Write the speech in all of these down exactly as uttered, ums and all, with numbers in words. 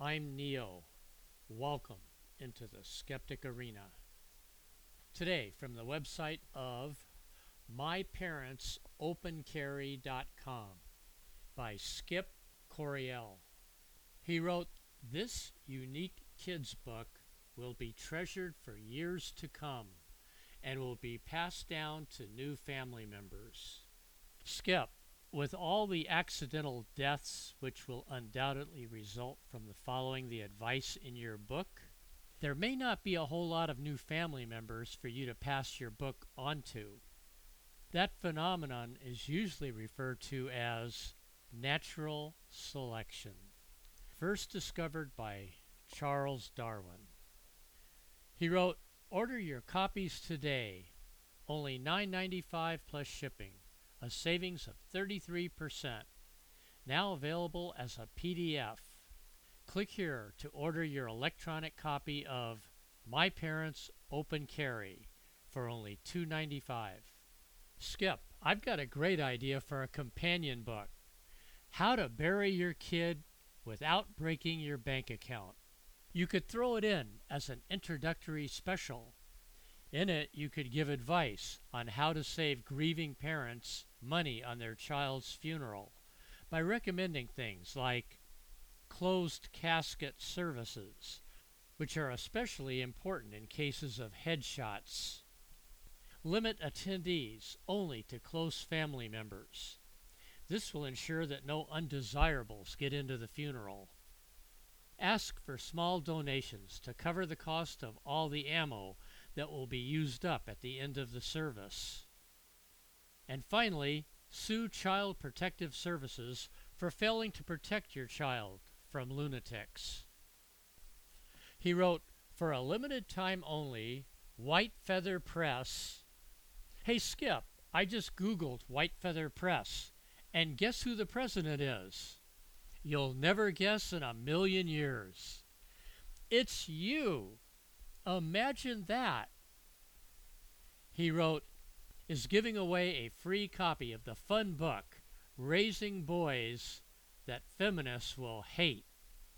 I'm Neo. Welcome into the Skeptic Arena. Today, from the website of my parents open carry dot com by Skip Coryell. He wrote, "This unique kids book will be treasured for years to come and will be passed down to new family members." Skip, with all the accidental deaths which will undoubtedly result from the following the advice in your book, there may not be a whole lot of new family members for you to pass your book on to. That phenomenon is usually referred to as natural selection, first discovered by Charles Darwin. He wrote, "Order your copies today, only nine ninety-five plus shipping. A savings of thirty-three percent. Now available as a P D F. Click here to order your electronic copy of My Parents Open Carry for only two ninety-five. Skip, I've got a great idea for a companion book. How to bury your kid without breaking your bank account. You could throw it in as an introductory special. In it, you could give advice on how to save grieving parents money on their child's funeral by recommending things like closed casket services, which are especially important in cases of headshots. Limit attendees only to close family members. This will ensure that no undesirables get into the funeral. Ask for small donations to cover the cost of all the ammo that will be used up at the end of the service. And finally, sue Child Protective Services for failing to protect your child from lunatics." He wrote, "For a limited time only, White Feather Press." Hey Skip, I just Googled White Feather Press, and guess who the president is? You'll never guess in a million years. It's you! Imagine that. He wrote, "Is giving away a free copy of the fun book, Raising Boys That Feminists Will Hate,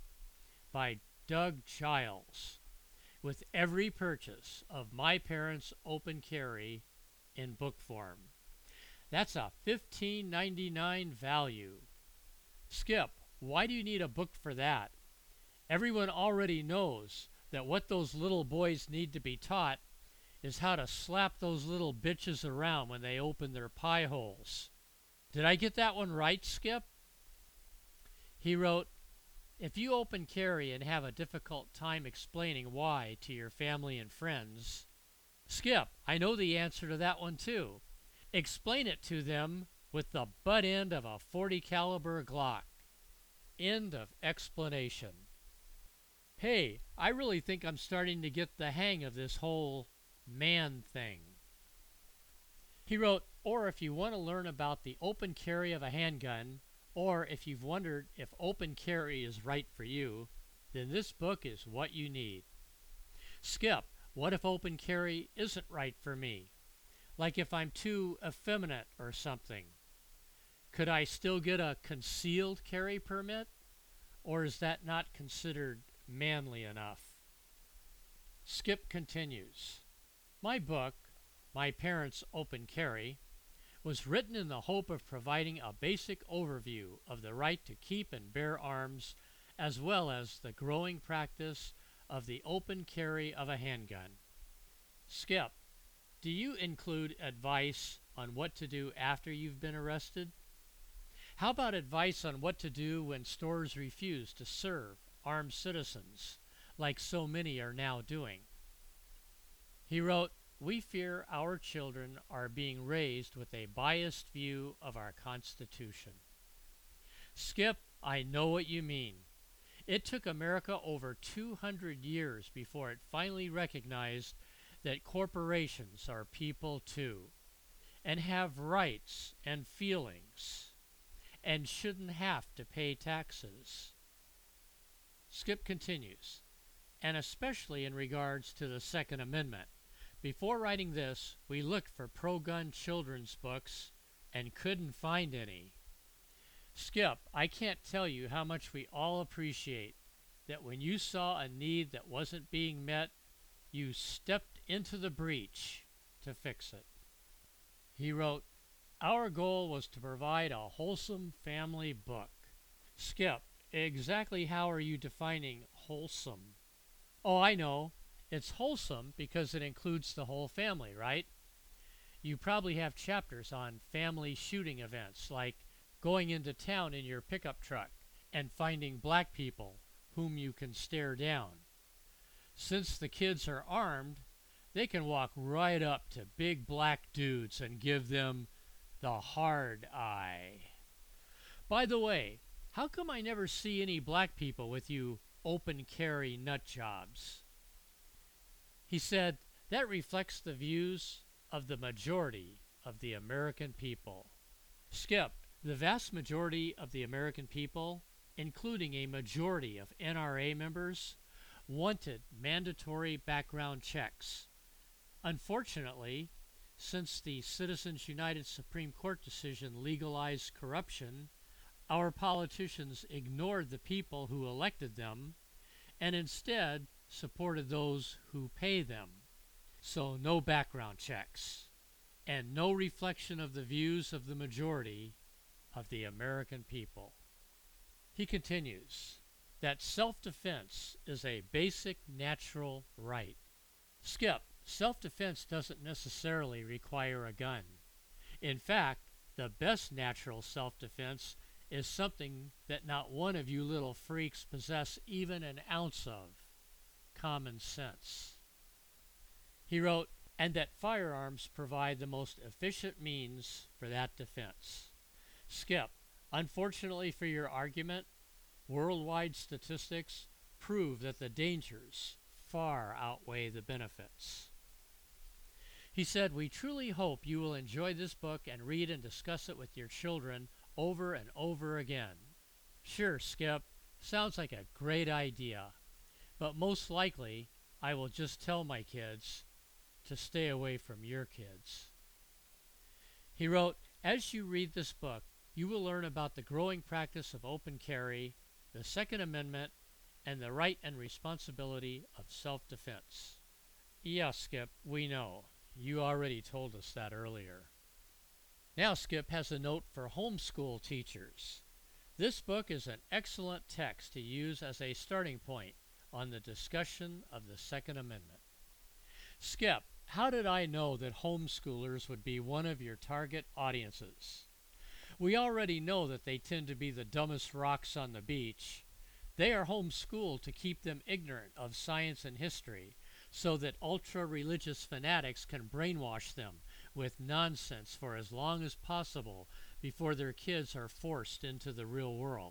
by Doug Giles, with every purchase of My Parents Open Carry in book form. That's a fifteen ninety-nine value. Skip, why do you need a book for that? Everyone already knows that what those little boys need to be taught is how to slap those little bitches around when they open their pie holes." Did I get that one right, Skip? He wrote, "If you open carry and have a difficult time explaining why to your family and friends, Skip, I know the answer to that one too. Explain it to them with the butt end of a forty caliber Glock. End of explanation." Hey, I really think I'm starting to get the hang of this whole man thing. He wrote, "Or if you want to learn about the open carry of a handgun, or if you've wondered if open carry is right for you, then this book is what you need." Skip, what if open carry isn't right for me? Like if I'm too effeminate or something? Could I still get a concealed carry permit? Or is that not considered manly enough? Skip continues, "My book, My Parents Open Carry, was written in the hope of providing a basic overview of the right to keep and bear arms, as well as the growing practice of the open carry of a handgun." Skip, do you include advice on what to do after you've been arrested? How about advice on what to do when stores refuse to serve armed citizens, like so many are now doing? He wrote, "We fear our children are being raised with a biased view of our Constitution." Skip, I know what you mean. It took America over two hundred years before it finally recognized that corporations are people too, and have rights and feelings, and shouldn't have to pay taxes. Skip continues, "And especially in regards to the Second Amendment. Before writing this, we looked for pro-gun children's books and couldn't find any. Skip, I can't tell you how much we all appreciate that when you saw a need that wasn't being met, you stepped into the breach to fix it. He wrote, "Our goal was to provide a wholesome family book." Skip, exactly how are you defining wholesome? Oh, I know. It's wholesome because it includes the whole family, right? You probably have chapters on family shooting events, like going into town in your pickup truck and finding black people whom you can stare down. Since the kids are armed, they can walk right up to big black dudes and give them the hard eye. By the way, how come I never see any black people with you open carry nut jobs? He said, that reflects the views of the majority of the American people. Skip, the vast majority of the American people, including a majority of N R A members, wanted mandatory background checks. Unfortunately, since the Citizens United Supreme Court decision legalized corruption, our politicians ignored the people who elected them and instead supported those who pay them. So no background checks and no reflection of the views of the majority of the American people. He continues that self-defense is a basic natural right. Skip, self-defense doesn't necessarily require a gun. In fact, the best natural self-defense is something that not one of you little freaks possess even an ounce of: common sense. He wrote, and that firearms provide the most efficient means for that defense. Skip, unfortunately for your argument, worldwide statistics prove that the dangers far outweigh the benefits. He said, we truly hope you will enjoy this book and read and discuss it with your children over and over again. Sure, Skip, sounds like a great idea, but most likely I will just tell my kids to stay away from your kids. He wrote, as you read this book, you will learn about the growing practice of open carry, the Second Amendment, and the right and responsibility of self-defense. Yes, Skip, we know. You already told us that earlier. Now Skip has a note for homeschool teachers. This book is an excellent text to use as a starting point on the discussion of the Second Amendment. Skip, how did I know that homeschoolers would be one of your target audiences? We already know that they tend to be the dumbest rocks on the beach. They are homeschooled to keep them ignorant of science and history, so that ultra-religious fanatics can brainwash them with nonsense for as long as possible before their kids are forced into the real world.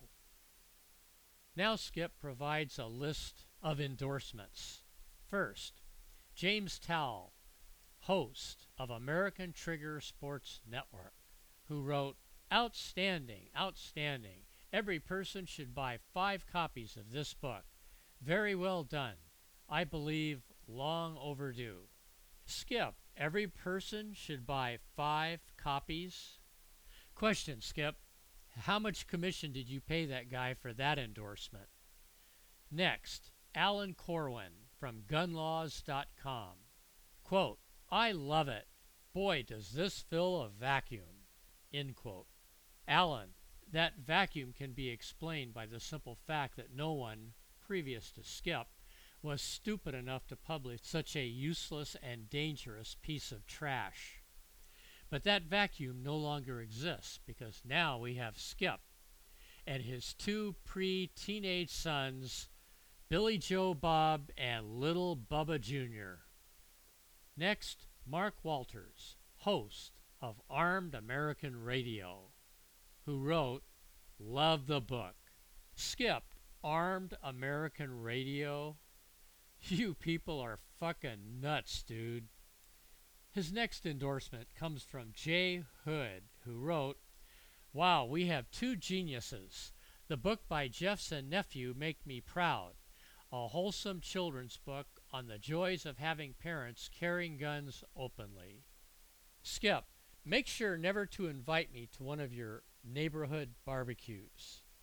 Now Skip provides a list of endorsements. First, James Towle, host of American Trigger Sports Network, who wrote, outstanding, outstanding. Every person should buy five copies of this book. Very well done. I believe long overdue. Skip, every person should buy five copies? Question, Skip, how much commission did you pay that guy for that endorsement? Next, Alan Corwin from gun laws dot com. Quote, I love it. Boy, does this fill a vacuum. End quote. Alan, that vacuum can be explained by the simple fact that no one, previous to Skip, was stupid enough to publish such a useless and dangerous piece of trash. But that vacuum no longer exists because now we have Skip and his two pre-teenage sons, Billy Joe Bob and Little Bubba Junior Next, Mark Walters, host of Armed American Radio, who wrote, love the book. Skip, Armed American Radio? You people are fucking nuts, dude. His next endorsement comes from Jay Hood, who wrote, wow, we have two geniuses. The book by Jeffs and nephew make me proud. A wholesome children's book on the joys of having parents carrying guns openly. Skip, make sure never to invite me to one of your neighborhood barbecues.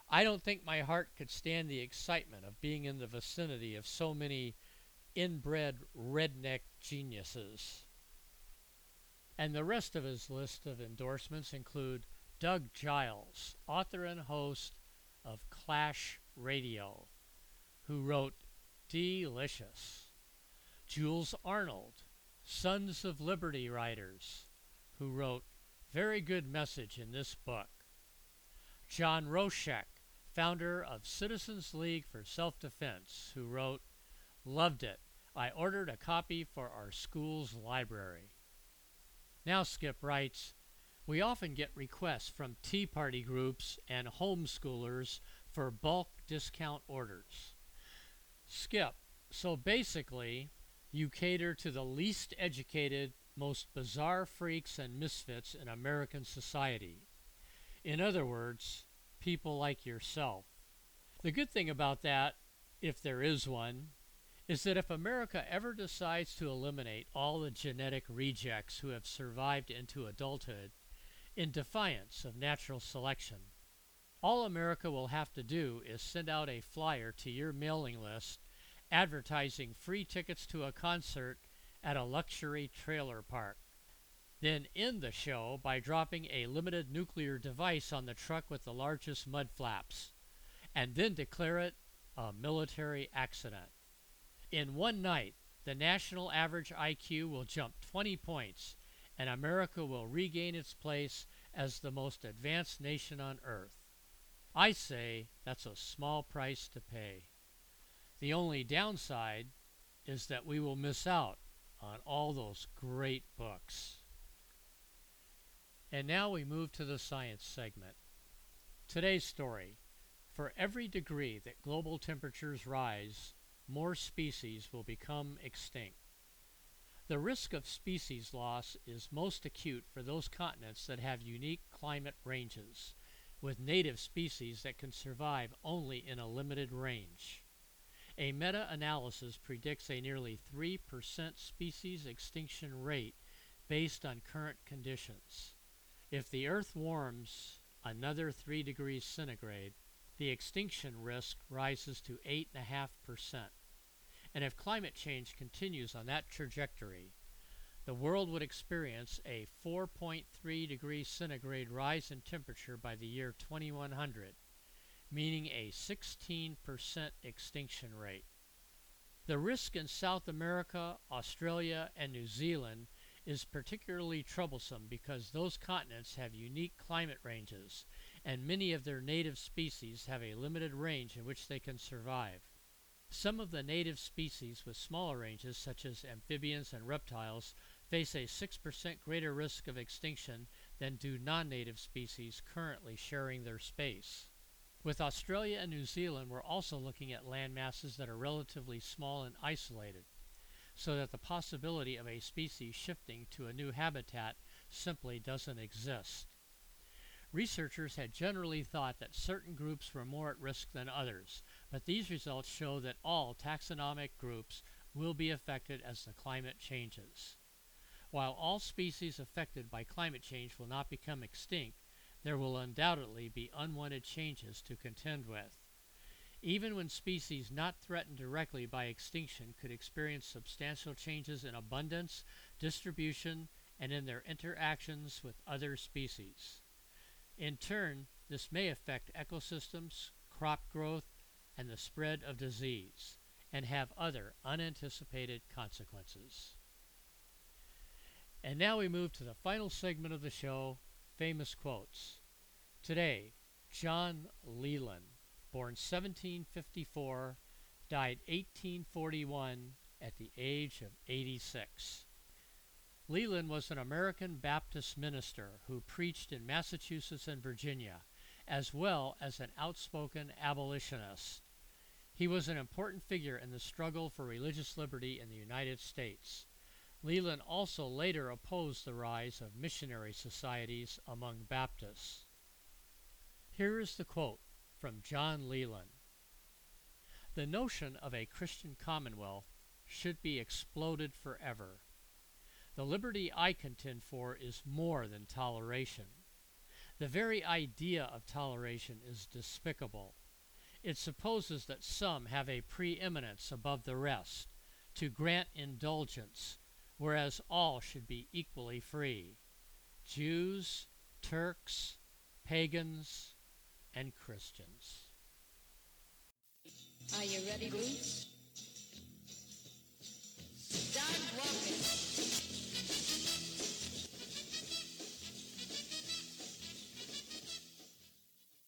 I don't think my heart could stand the excitement of being in the vicinity of so many inbred redneck geniuses. And the rest of his list of endorsements include Doug Giles, author and host of Clash Radio, who wrote Delicious. Jules Arnold, Sons of Liberty writers, who wrote Very Good Message in This Book. John Roshek, founder of Citizens League for Self-Defense, who wrote Loved It. I ordered a copy for our school's library. Now Skip writes, we often get requests from Tea Party groups and homeschoolers for bulk discount orders. Skip, so basically, you cater to the least educated, most bizarre freaks and misfits in American society. In other words, people like yourself. The good thing about that, if there is one, is that if America ever decides to eliminate all the genetic rejects who have survived into adulthood in defiance of natural selection, all America will have to do is send out a flyer to your mailing list advertising free tickets to a concert at a luxury trailer park. Then end the show by dropping a limited nuclear device on the truck with the largest mud flaps, and then declare it a military accident. In one night, the national average I Q will jump twenty points, and America will regain its place as the most advanced nation on earth. I say that's a small price to pay. The only downside is that we will miss out on all those great books. And now we move to the science segment. Today's story. For every degree that global temperatures rise, more species will become extinct. The risk of species loss is most acute for those continents that have unique climate ranges, with native species that can survive only in a limited range. A meta-analysis predicts a nearly three percent species extinction rate based on current conditions. If the Earth warms another three degrees centigrade, the extinction risk rises to eight point five percent. And if climate change continues on that trajectory, the world would experience a four point three degrees centigrade rise in temperature by the year twenty-one hundred, meaning a sixteen percent extinction rate. The risk in South America, Australia, and New Zealand is particularly troublesome because those continents have unique climate ranges, and many of their native species have a limited range in which they can survive. Some of the native species with smaller ranges, such as amphibians and reptiles, face a six percent greater risk of extinction than do non-native species currently sharing their space. With Australia and New Zealand, we're also looking at land masses that are relatively small and isolated, so that the possibility of a species shifting to a new habitat simply doesn't exist. Researchers had generally thought that certain groups were more at risk than others, but these results show that all taxonomic groups will be affected as the climate changes. While all species affected by climate change will not become extinct, there will undoubtedly be unwanted changes to contend with. Even when species not threatened directly by extinction could experience substantial changes in abundance, distribution, and in their interactions with other species. In turn, this may affect ecosystems, crop growth, and the spread of disease, and have other unanticipated consequences. And now we move to the final segment of the show, Famous Quotes. Today, John Leland, born seventeen fifty-four, died eighteen forty-one at the age of eighty-six. Leland was an American Baptist minister who preached in Massachusetts and Virginia, as well as an outspoken abolitionist. He was an important figure in the struggle for religious liberty in the United States. Leland also later opposed the rise of missionary societies among Baptists. Here is the quote from John Leland. The notion of a Christian commonwealth should be exploded forever. The liberty I contend for is more than toleration. The very idea of toleration is despicable. It supposes that some have a preeminence above the rest to grant indulgence, whereas all should be equally free. Jews, Turks, pagans, and Christians. Are you ready, Bruce? Start walking.